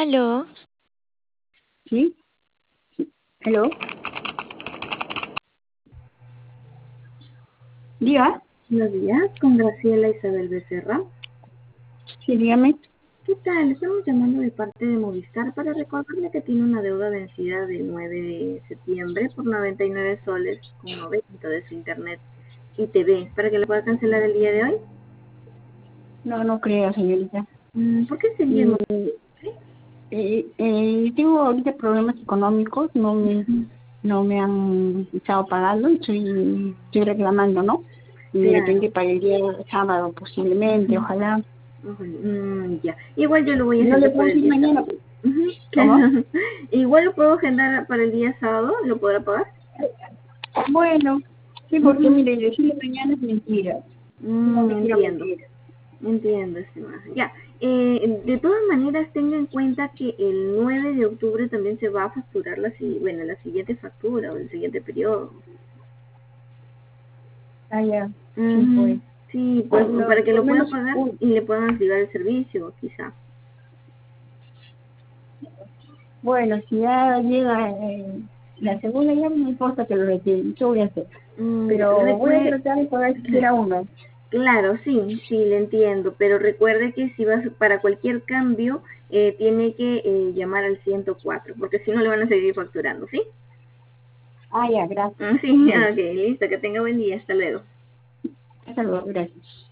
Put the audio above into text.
Aló, ¿Sí? ¿Hello? Diga. Buenos días, con Graciela Isabel Becerra. Sí, dígame. ¿Qué tal? Estamos llamando de parte de Movistar para recordarle que tiene una deuda vencida del 9 de septiembre por 99 soles con 90 de su internet y TV, para que la pueda cancelar el día de hoy. No, no creo, señorita. ¿Por qué sería el Mm, motivo? tengo ahorita problemas económicos, no me han estado pagando y estoy reclamando, ¿no? Y de Claro. repente para el día sábado posiblemente, ojalá. Ya. Igual yo lo voy a No le agendar puedo para el decir día mañana. sábado. ¿Cómo? Claro. Igual lo puedo agendar para el día sábado, ¿lo podrá pagar? Bueno, sí, porque mire, decirle mañana es mentira. No le quiero Entiendo. mentir. Entiendo, estimada. Ya, de todas maneras, tenga en cuenta que el 9 de octubre también se va a facturar la siguiente factura o el siguiente periodo. Ah, ya. Sí, Ujú. pues. Sí, pues No, para que por lo lo pueda menos, pagar y le puedan activar el servicio, quizá. bueno, si ya llega la segunda, ya no importa que lo retire. Yo voy a hacer. Ya, Pero voy a tratar de pagar siquiera uno. Claro, sí, sí, le entiendo, pero recuerde que si vas para cualquier cambio, tiene que llamar al 104, porque si no le van a seguir facturando, ¿sí? Ah, ya, gracias. Sí, Bueno, ok, listo, que tenga buen día, hasta luego. hasta luego, gracias.